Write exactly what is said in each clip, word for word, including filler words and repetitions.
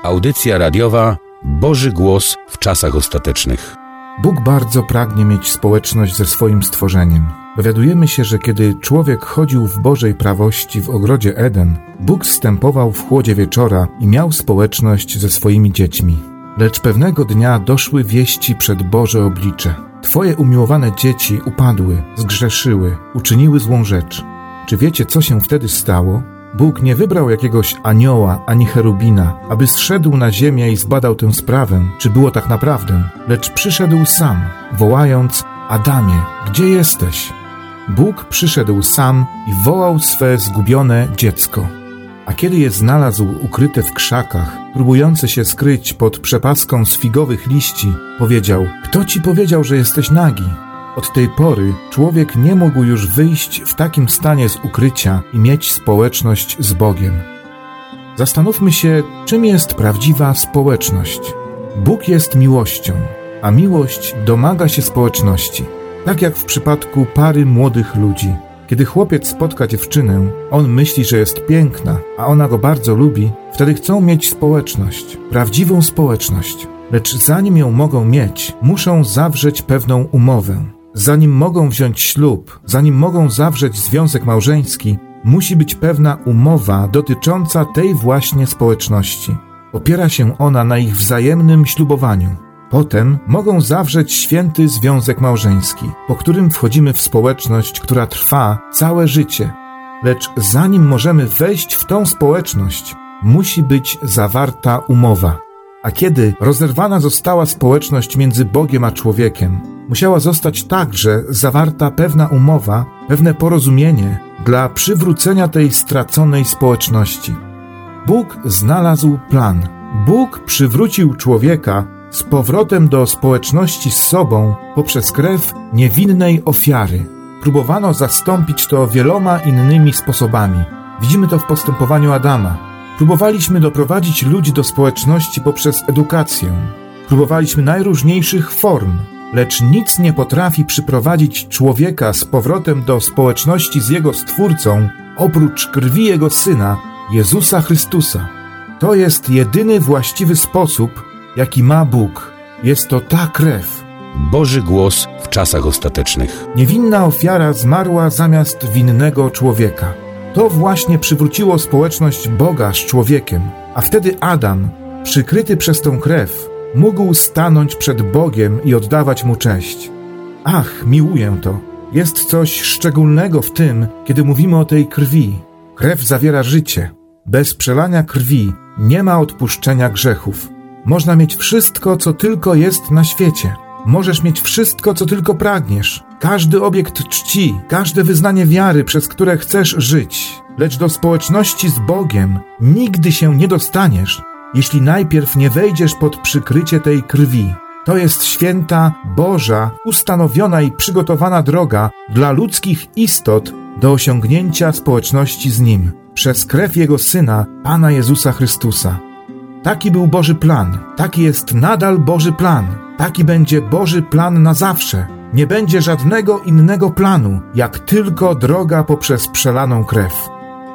Audycja radiowa Boży Głos w czasach ostatecznych. Bóg bardzo pragnie mieć społeczność ze swoim stworzeniem. Dowiadujemy się, że kiedy człowiek chodził w Bożej prawości w ogrodzie Eden, Bóg zstępował w chłodzie wieczora i miał społeczność ze swoimi dziećmi. Lecz pewnego dnia doszły wieści przed Boże oblicze. Twoje umiłowane dzieci upadły, zgrzeszyły, uczyniły złą rzecz. Czy wiecie, co się wtedy stało? Bóg nie wybrał jakiegoś anioła ani cherubina, aby zszedł na ziemię i zbadał tę sprawę, czy było tak naprawdę, lecz przyszedł sam, wołając: Adamie, gdzie jesteś? Bóg przyszedł sam i wołał swe zgubione dziecko. A kiedy je znalazł ukryte w krzakach, próbujące się skryć pod przepaską z figowych liści, powiedział: Kto ci powiedział, że jesteś nagi? Od tej pory człowiek nie mógł już wyjść w takim stanie z ukrycia i mieć społeczność z Bogiem. Zastanówmy się, czym jest prawdziwa społeczność. Bóg jest miłością, a miłość domaga się społeczności. Tak jak w przypadku pary młodych ludzi. Kiedy chłopiec spotka dziewczynę, on myśli, że jest piękna, a ona go bardzo lubi, wtedy chcą mieć społeczność, prawdziwą społeczność. Lecz zanim ją mogą mieć, muszą zawrzeć pewną umowę. Zanim mogą wziąć ślub, zanim mogą zawrzeć związek małżeński, musi być pewna umowa dotycząca tej właśnie społeczności. Opiera się ona na ich wzajemnym ślubowaniu. Potem mogą zawrzeć święty związek małżeński, po którym wchodzimy w społeczność, która trwa całe życie. Lecz zanim możemy wejść w tą społeczność, musi być zawarta umowa. A kiedy rozerwana została społeczność między Bogiem a człowiekiem, musiała zostać także zawarta pewna umowa, pewne porozumienie dla przywrócenia tej straconej społeczności. Bóg znalazł plan. Bóg przywrócił człowieka z powrotem do społeczności z sobą poprzez krew niewinnej ofiary. Próbowano zastąpić to wieloma innymi sposobami. Widzimy to w postępowaniu Adama. Próbowaliśmy doprowadzić ludzi do społeczności poprzez edukację. Próbowaliśmy najróżniejszych form, lecz nic nie potrafi przyprowadzić człowieka z powrotem do społeczności z jego Stwórcą, oprócz krwi Jego Syna, Jezusa Chrystusa. To jest jedyny właściwy sposób, jaki ma Bóg. Jest to ta krew. Boży Głos w czasach ostatecznych. Niewinna ofiara zmarła zamiast winnego człowieka. To właśnie przywróciło społeczność Boga z człowiekiem, a wtedy Adam, przykryty przez tą krew, mógł stanąć przed Bogiem i oddawać Mu cześć. Ach, miłuję to. Jest coś szczególnego w tym, kiedy mówimy o tej krwi. Krew zawiera życie. Bez przelania krwi nie ma odpuszczenia grzechów. Można mieć wszystko, co tylko jest na świecie. Możesz mieć wszystko, co tylko pragniesz. Każdy obiekt czci, każde wyznanie wiary, przez które chcesz żyć. Lecz do społeczności z Bogiem nigdy się nie dostaniesz, jeśli najpierw nie wejdziesz pod przykrycie tej krwi. To jest święta, Boża, ustanowiona i przygotowana droga dla ludzkich istot do osiągnięcia społeczności z Nim, przez krew Jego Syna, Pana Jezusa Chrystusa. Taki był Boży plan, taki jest nadal Boży plan, taki będzie Boży plan na zawsze. Nie będzie żadnego innego planu, jak tylko droga poprzez przelaną krew.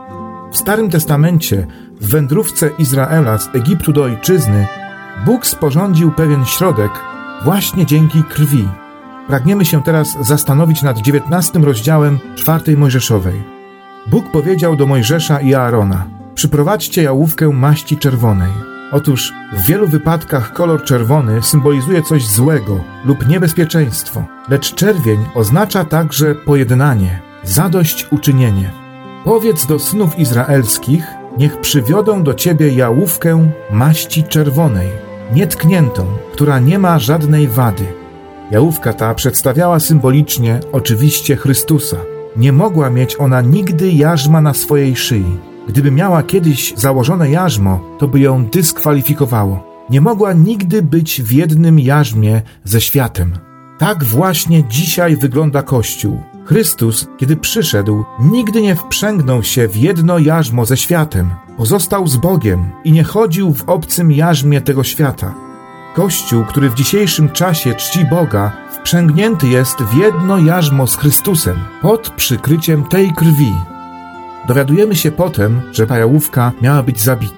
W Starym Testamencie, w wędrówce Izraela z Egiptu do ojczyzny, Bóg sporządził pewien środek właśnie dzięki krwi. Pragniemy się teraz zastanowić nad dziewiętnastym rozdziałem czwartej Mojżeszowej. Bóg powiedział do Mojżesza i Aarona: przyprowadźcie jałówkę maści czerwonej. Otóż w wielu wypadkach kolor czerwony symbolizuje coś złego lub niebezpieczeństwo, lecz czerwień oznacza także pojednanie, zadośćuczynienie. Powiedz do synów izraelskich, niech przywiodą do ciebie jałówkę maści czerwonej, nietkniętą, która nie ma żadnej wady. Jałówka ta przedstawiała symbolicznie oczywiście Chrystusa. Nie mogła mieć ona nigdy jarzma na swojej szyi. Gdyby miała kiedyś założone jarzmo, to by ją dyskwalifikowało. Nie mogła nigdy być w jednym jarzmie ze światem. Tak właśnie dzisiaj wygląda Kościół. Chrystus, kiedy przyszedł, nigdy nie wprzęgnął się w jedno jarzmo ze światem. Pozostał z Bogiem i nie chodził w obcym jarzmie tego świata. Kościół, który w dzisiejszym czasie czci Boga, wprzęgnięty jest w jedno jarzmo z Chrystusem, pod przykryciem tej krwi. Dowiadujemy się potem, że ta jałówka miała być zabita.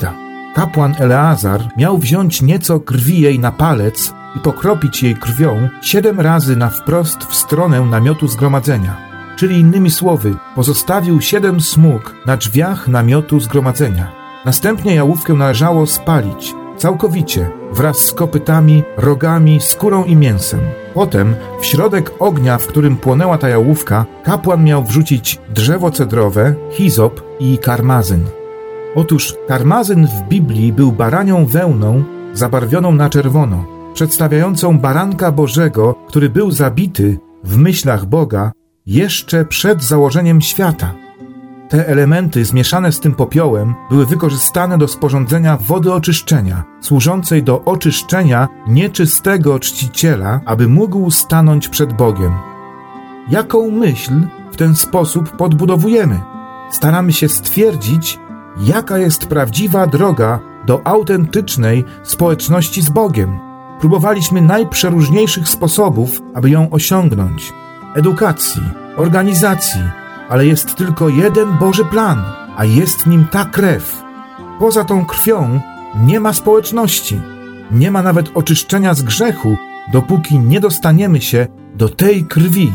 kapłan Eleazar miał wziąć nieco krwi jej na palec i pokropić jej krwią siedem razy na wprost w stronę namiotu zgromadzenia. Czyli innymi słowy, pozostawił siedem smug na drzwiach namiotu zgromadzenia. Następnie jałówkę należało spalić całkowicie, wraz z kopytami, rogami, skórą i mięsem. Potem w środek ognia, w którym płonęła ta jałówka, kapłan miał wrzucić drzewo cedrowe, hizop i karmazyn. Otóż karmazyn w Biblii był baranią wełną zabarwioną na czerwono, przedstawiającą baranka Bożego, który był zabity w myślach Boga jeszcze przed założeniem świata. Te elementy zmieszane z tym popiołem były wykorzystane do sporządzenia wody oczyszczenia, służącej do oczyszczenia nieczystego czciciela, aby mógł stanąć przed Bogiem. Jaką myśl w ten sposób podbudowujemy? Staramy się stwierdzić, jaka jest prawdziwa droga do autentycznej społeczności z Bogiem. Próbowaliśmy najprzeróżniejszych sposobów, aby ją osiągnąć. Edukacji, organizacji, ale jest tylko jeden Boży plan, a jest nim ta krew. Poza tą krwią nie ma społeczności, nie ma nawet oczyszczenia z grzechu, dopóki nie dostaniemy się do tej krwi.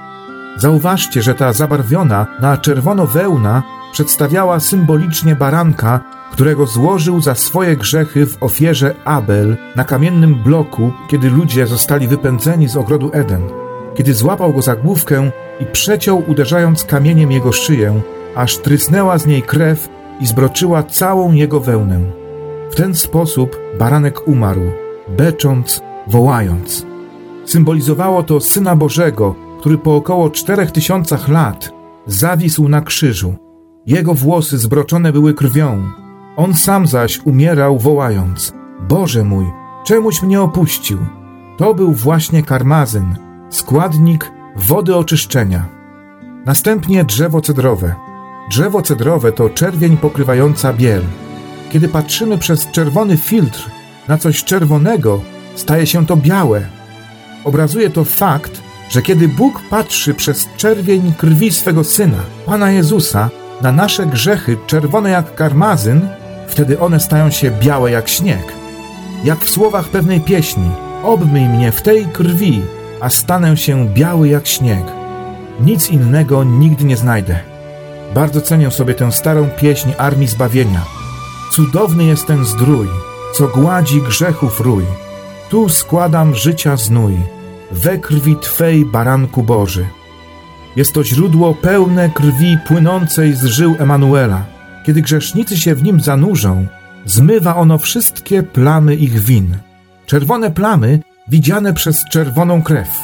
Zauważcie, że ta zabarwiona na czerwono wełna przedstawiała symbolicznie baranka, którego złożył za swoje grzechy w ofierze Abel na kamiennym bloku, kiedy ludzie zostali wypędzeni z ogrodu Eden. Kiedy złapał go za główkę i przeciął, uderzając kamieniem jego szyję, aż trysnęła z niej krew i zbroczyła całą jego wełnę. W ten sposób baranek umarł, becząc, wołając. Symbolizowało to Syna Bożego, który po około czterech tysiącach lat zawisł na krzyżu. Jego włosy zbroczone były krwią. On sam zaś umierał, wołając: Boże mój, czemuś mnie opuścił? To był właśnie karmazyn, składnik wody oczyszczenia. Następnie drzewo cedrowe. Drzewo cedrowe to czerwień pokrywająca biel. Kiedy patrzymy przez czerwony filtr na coś czerwonego, staje się to białe. Obrazuje to fakt, że kiedy Bóg patrzy przez czerwień krwi swego Syna, Pana Jezusa, na nasze grzechy czerwone jak karmazyn, wtedy one stają się białe jak śnieg. Jak w słowach pewnej pieśni: obmyj mnie w tej krwi, a stanę się biały jak śnieg. Nic innego nigdy nie znajdę. Bardzo cenię sobie tę starą pieśń Armii Zbawienia. Cudowny jest ten zdrój, co gładzi grzechów rój. Tu składam życia znój, we krwi Twej, baranku Boży. Jest to źródło pełne krwi płynącej z żył Emanuela. Kiedy grzesznicy się w nim zanurzą, zmywa ono wszystkie plamy ich win. Czerwone plamy widziane przez czerwoną krew.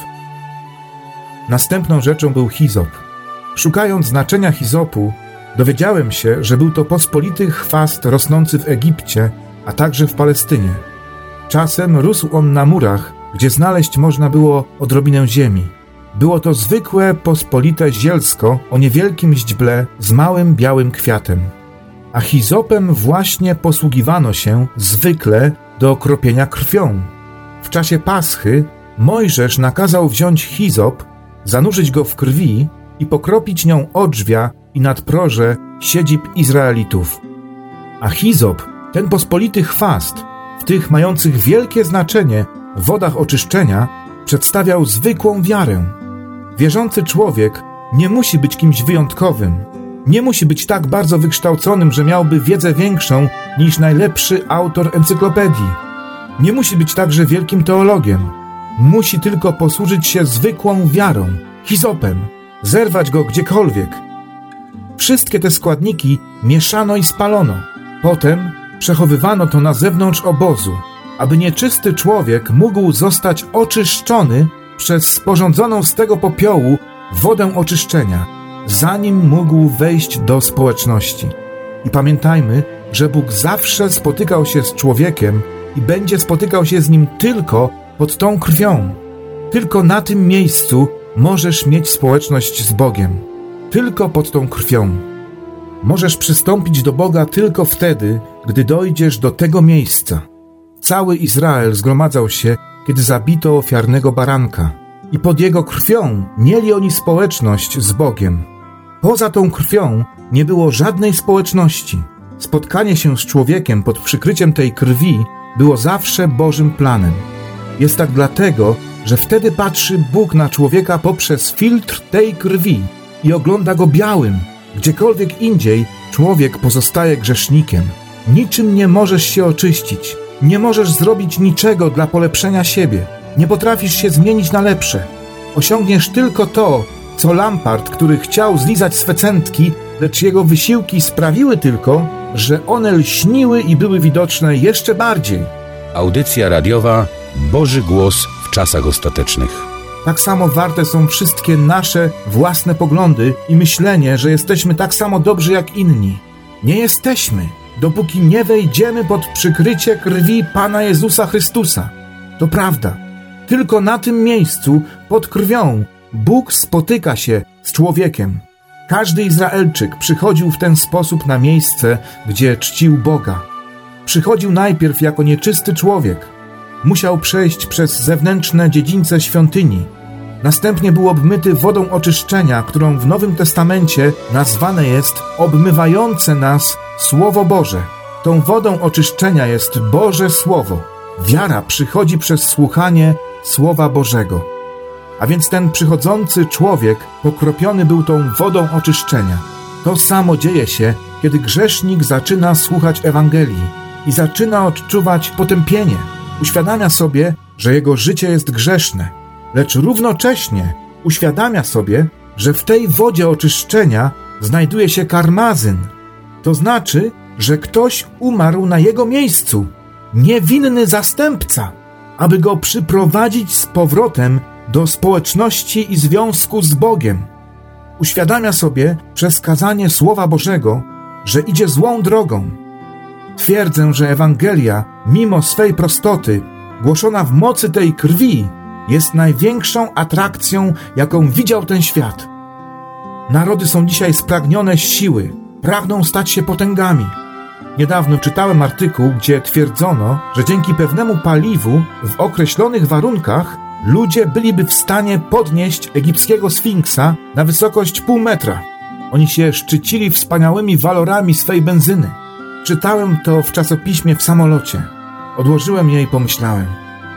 Następną rzeczą był hizop. Szukając znaczenia hizopu, dowiedziałem się, że był to pospolity chwast rosnący w Egipcie, a także w Palestynie. Czasem rósł on na murach, gdzie znaleźć można było odrobinę ziemi. Było to zwykłe, pospolite zielsko o niewielkim źdźble z małym białym kwiatem. A hizopem właśnie posługiwano się zwykle do okropienia krwią. W czasie Paschy Mojżesz nakazał wziąć hizop, zanurzyć go w krwi i pokropić nią odrzwia i nadproże siedzib Izraelitów. A hizop, ten pospolity chwast, w tych mających wielkie znaczenie wodach oczyszczenia, przedstawiał zwykłą wiarę. Wierzący człowiek nie musi być kimś wyjątkowym, nie musi być tak bardzo wykształconym, że miałby wiedzę większą niż najlepszy autor encyklopedii. Nie musi być także wielkim teologiem. Musi tylko posłużyć się zwykłą wiarą, hizopem, zerwać go gdziekolwiek. Wszystkie te składniki mieszano i spalono. Potem przechowywano to na zewnątrz obozu, aby nieczysty człowiek mógł zostać oczyszczony przez sporządzoną z tego popiołu wodę oczyszczenia, zanim mógł wejść do społeczności. I pamiętajmy, że Bóg zawsze spotykał się z człowiekiem i będzie spotykał się z nim tylko pod tą krwią. Tylko na tym miejscu możesz mieć społeczność z Bogiem. Tylko pod tą krwią. Możesz przystąpić do Boga tylko wtedy, gdy dojdziesz do tego miejsca. Cały Izrael zgromadzał się, kiedy zabito ofiarnego baranka. I pod jego krwią mieli oni społeczność z Bogiem. Poza tą krwią nie było żadnej społeczności. spotkanie się z człowiekiem pod przykryciem tej krwi było zawsze Bożym planem. Jest tak dlatego, że wtedy patrzy Bóg na człowieka poprzez filtr tej krwi i ogląda go białym. Gdziekolwiek indziej człowiek pozostaje grzesznikiem. Niczym nie możesz się oczyścić. Nie możesz zrobić niczego dla polepszenia siebie. Nie potrafisz się zmienić na lepsze. Osiągniesz tylko to, co Lampart, który chciał zlizać swe cętki, lecz jego wysiłki sprawiły tylko, że one lśniły i były widoczne jeszcze bardziej. Audycja radiowa Boży Głos w czasach ostatecznych. Tak samo warte są wszystkie nasze własne poglądy i myślenie, że jesteśmy tak samo dobrzy jak inni. Nie jesteśmy, dopóki nie wejdziemy pod przykrycie krwi Pana Jezusa Chrystusa. To prawda. Tylko na tym miejscu, pod krwią, Bóg spotyka się z człowiekiem. Każdy Izraelczyk przychodził w ten sposób na miejsce, gdzie czcił Boga. Przychodził najpierw jako nieczysty człowiek. Musiał przejść przez zewnętrzne dziedzińce świątyni. Następnie był obmyty wodą oczyszczenia, którą w Nowym Testamencie nazwane jest obmywające nas Słowo Boże. Tą wodą oczyszczenia jest Boże Słowo. Wiara przychodzi przez słuchanie Słowa Bożego. A więc ten przychodzący człowiek pokropiony był tą wodą oczyszczenia. To samo dzieje się, kiedy grzesznik zaczyna słuchać Ewangelii i zaczyna odczuwać potępienie. Uświadamia sobie, że jego życie jest grzeszne, lecz równocześnie uświadamia sobie, że w tej wodzie oczyszczenia znajduje się karmazyn. To znaczy, że ktoś umarł na jego miejscu, niewinny zastępca, aby go przyprowadzić z powrotem do społeczności i związku z Bogiem. Uświadamia sobie przez kazanie Słowa Bożego, że idzie złą drogą. Twierdzę, że Ewangelia, mimo swej prostoty, głoszona w mocy tej krwi, jest największą atrakcją, jaką widział ten świat. Narody są dzisiaj spragnione siły, pragną stać się potęgami. Niedawno czytałem artykuł, gdzie twierdzono, że dzięki pewnemu paliwu w określonych warunkach ludzie byliby w stanie podnieść egipskiego sfinksa na wysokość pół metra. Oni się szczycili wspaniałymi walorami swej benzyny. Czytałem to w czasopiśmie w samolocie. Odłożyłem je i pomyślałem.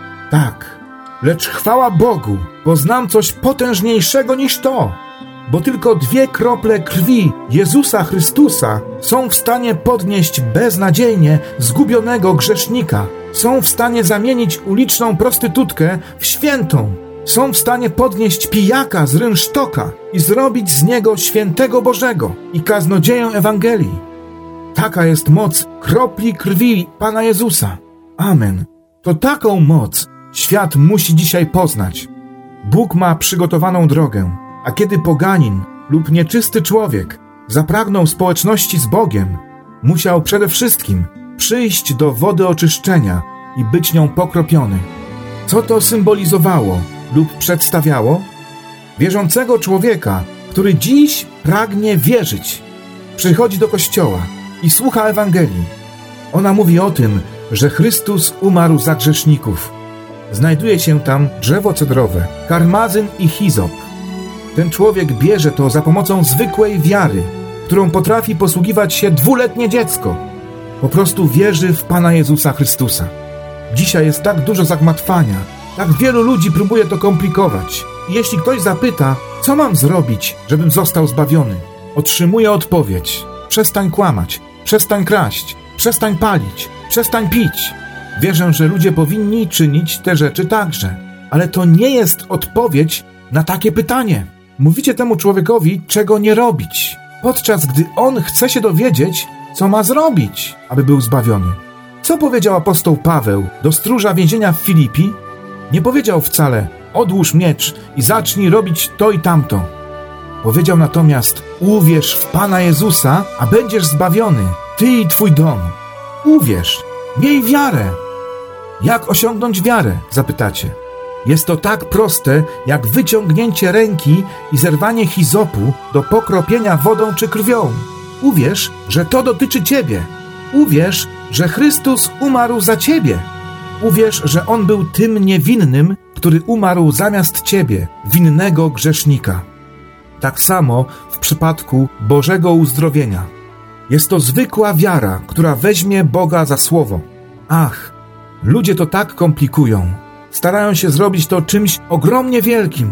Tak, lecz chwała Bogu, bo znam coś potężniejszego niż to. Bo tylko dwie krople krwi Jezusa Chrystusa są w stanie podnieść beznadziejnie zgubionego grzesznika. Są w stanie zamienić uliczną prostytutkę w świętą. Są w stanie podnieść pijaka z rynsztoka i zrobić z niego świętego Bożego i kaznodzieję Ewangelii. Taka jest moc kropli krwi Pana Jezusa. Amen. To taką moc świat musi dzisiaj poznać. Bóg ma przygotowaną drogę, a kiedy poganin lub nieczysty człowiek zapragnął społeczności z Bogiem, musiał przede wszystkim przyjść do wody oczyszczenia i być nią pokropiony. Co to symbolizowało lub przedstawiało? Wierzącego człowieka, który dziś pragnie wierzyć, przychodzi do kościoła i słucha Ewangelii. Ona mówi o tym, że Chrystus umarł za grzeszników. Znajduje się tam drzewo cedrowe, karmazyn i hizop. Ten człowiek bierze to za pomocą zwykłej wiary, którą potrafi posługiwać się dwuletnie dziecko. Po prostu wierzy w Pana Jezusa Chrystusa. Dzisiaj jest tak dużo zagmatwania, tak wielu ludzi próbuje to komplikować. I jeśli ktoś zapyta, co mam zrobić, żebym został zbawiony, otrzymuje odpowiedź: przestań kłamać, przestań kraść, przestań palić, przestań pić. Wierzę, że ludzie powinni czynić te rzeczy także. Ale to nie jest odpowiedź na takie pytanie. Mówicie temu człowiekowi, czego nie robić, podczas gdy on chce się dowiedzieć, co ma zrobić, aby był zbawiony. Co powiedział apostoł Paweł do stróża więzienia w Filipi? Nie powiedział wcale: odłóż miecz i zacznij robić to i tamto. Powiedział natomiast: uwierz w Pana Jezusa, a będziesz zbawiony, ty i twój dom. Uwierz, miej wiarę. Jak osiągnąć wiarę? Zapytacie. Jest to tak proste, jak wyciągnięcie ręki i zerwanie hizopu do pokropienia wodą czy krwią. Uwierz, że to dotyczy ciebie. Uwierz, że Chrystus umarł za ciebie. Uwierz, że On był tym niewinnym, który umarł zamiast ciebie, winnego grzesznika. Tak samo w przypadku Bożego uzdrowienia. Jest to zwykła wiara, która weźmie Boga za słowo. Ach, ludzie to tak komplikują. Starają się zrobić to czymś ogromnie wielkim.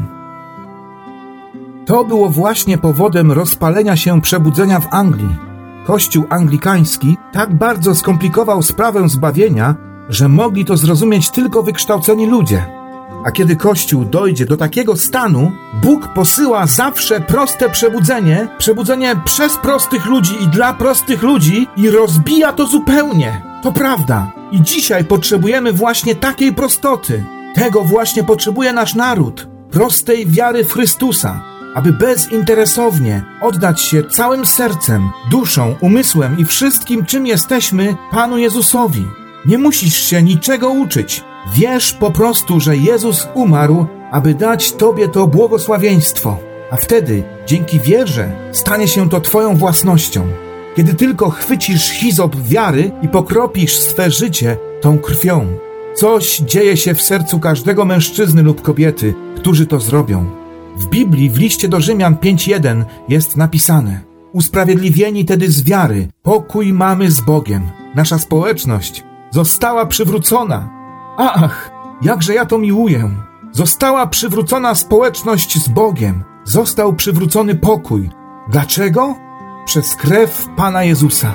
To było właśnie powodem rozpalenia się przebudzenia w Anglii. Kościół anglikański tak bardzo skomplikował sprawę zbawienia, że mogli to zrozumieć tylko wykształceni ludzie. A kiedy Kościół dojdzie do takiego stanu, Bóg posyła zawsze proste przebudzenie, przebudzenie przez prostych ludzi i dla prostych ludzi i rozbija to zupełnie. To prawda. I dzisiaj potrzebujemy właśnie takiej prostoty. Tego właśnie potrzebuje nasz naród. Prostej wiary w Chrystusa, aby bezinteresownie oddać się całym sercem, duszą, umysłem i wszystkim, czym jesteśmy, Panu Jezusowi. Nie musisz się niczego uczyć. Wierz po prostu, że Jezus umarł, aby dać Tobie to błogosławieństwo. A wtedy, dzięki wierze, stanie się to Twoją własnością. Kiedy tylko chwycisz hizop wiary i pokropisz swe życie tą krwią. Coś dzieje się w sercu każdego mężczyzny lub kobiety, którzy to zrobią. W Biblii w liście do Rzymian pięć jeden jest napisane: usprawiedliwieni tedy z wiary, pokój mamy z Bogiem. Nasza społeczność została przywrócona. Ach, jakże ja to miłuję. Została przywrócona społeczność z Bogiem. Został przywrócony pokój. Dlaczego? Przez krew Pana Jezusa.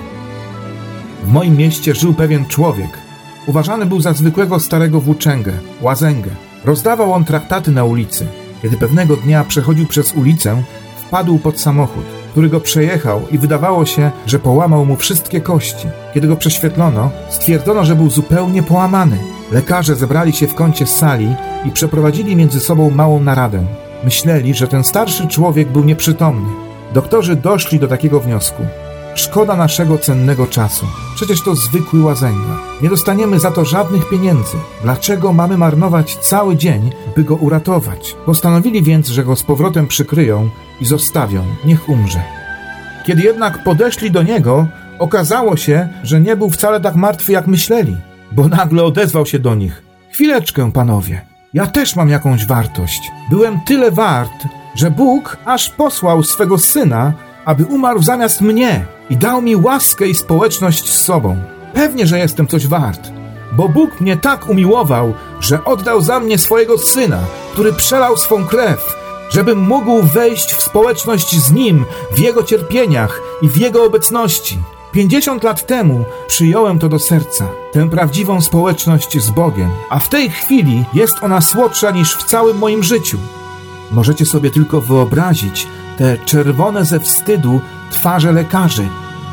W moim mieście żył pewien człowiek. Uważany był za zwykłego starego włóczęgę, łazęgę. Rozdawał on traktaty na ulicy. Kiedy pewnego dnia przechodził przez ulicę, wpadł pod samochód, który go przejechał i wydawało się, że połamał mu wszystkie kości. Kiedy go prześwietlono, stwierdzono, że był zupełnie połamany. Lekarze zebrali się w kącie sali i przeprowadzili między sobą małą naradę. Myśleli, że ten starszy człowiek był nieprzytomny. Doktorzy doszli do takiego wniosku: szkoda naszego cennego czasu. Przecież to zwykły łazęga. Nie dostaniemy za to żadnych pieniędzy. Dlaczego mamy marnować cały dzień, by go uratować? Postanowili więc, że go z powrotem przykryją i zostawią, niech umrze. Kiedy jednak podeszli do niego, okazało się, że nie był wcale tak martwy, jak myśleli, bo nagle odezwał się do nich: chwileczkę, panowie, ja też mam jakąś wartość. Byłem tyle wart, że Bóg aż posłał swego Syna, aby umarł zamiast mnie i dał mi łaskę i społeczność z sobą. Pewnie, że jestem coś wart, bo Bóg mnie tak umiłował, że oddał za mnie swojego Syna, który przelał swą krew, żebym mógł wejść w społeczność z Nim, w Jego cierpieniach i w Jego obecności. Pięćdziesiąt lat temu przyjąłem to do serca, tę prawdziwą społeczność z Bogiem, a w tej chwili jest ona słodsza niż w całym moim życiu. Możecie sobie tylko wyobrazić te czerwone ze wstydu twarze lekarzy.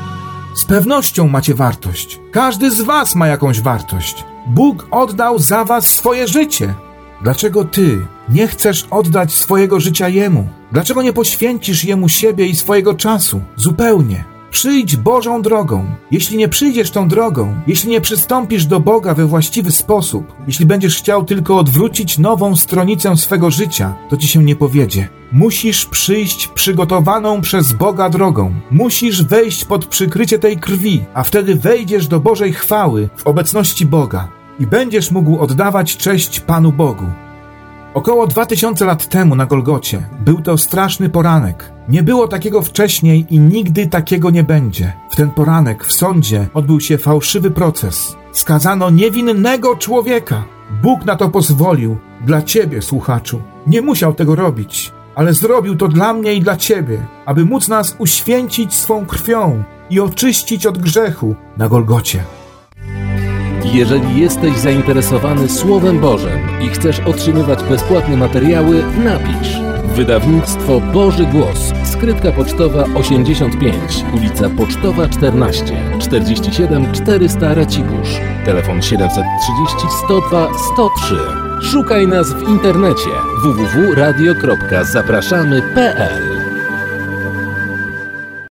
Z pewnością macie wartość. Każdy z was ma jakąś wartość. Bóg oddał za was swoje życie. Dlaczego ty nie chcesz oddać swojego życia Jemu? Dlaczego nie poświęcisz Jemu siebie i swojego czasu? Zupełnie. Przyjdź Bożą drogą. Jeśli nie przyjdziesz tą drogą, jeśli nie przystąpisz do Boga we właściwy sposób, jeśli będziesz chciał tylko odwrócić nową stronicę swego życia, to ci się nie powiedzie. Musisz przyjść przygotowaną przez Boga drogą. Musisz wejść pod przykrycie tej krwi, a wtedy wejdziesz do Bożej chwały w obecności Boga i będziesz mógł oddawać cześć Panu Bogu. Około dwa tysiące lat temu na Golgocie był to straszny poranek. Nie było takiego wcześniej i nigdy takiego nie będzie. W ten poranek w sądzie odbył się fałszywy proces. Skazano niewinnego człowieka. Bóg na to pozwolił. Dla ciebie, słuchaczu. Nie musiał tego robić, ale zrobił to dla mnie i dla ciebie, aby móc nas uświęcić swą krwią i oczyścić od grzechu na Golgocie. Jeżeli jesteś zainteresowany Słowem Bożym i chcesz otrzymywać bezpłatne materiały, napisz. Wydawnictwo Boży Głos. Skrytka pocztowa osiemdziesiąt pięć, ulica Pocztowa czternaście, czterdzieści siedem czterysta Racibórz. Telefon siedemset trzydzieści sto dwa sto trzy. Szukaj nas w internecie w w w kropka radio kropka zapraszamy kropka p l.